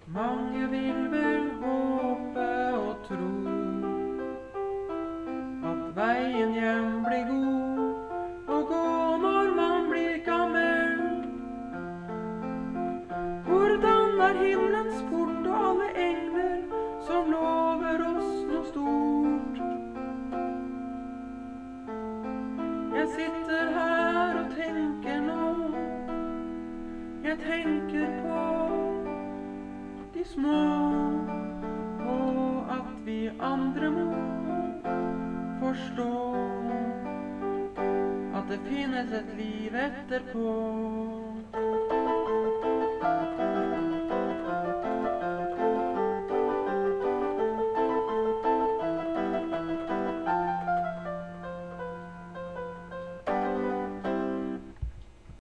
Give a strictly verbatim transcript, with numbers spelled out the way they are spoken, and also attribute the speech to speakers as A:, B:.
A: Mange vil vel håpe og tro at veien hjem blir god å gå når man blir gammel. Hvordan er himmelens port og alle engler som lover oss noe stort? Jeg sitter her og tenker nå, jeg tenker på de små, og at vi andre må forstå at det finnes et liv etterpå.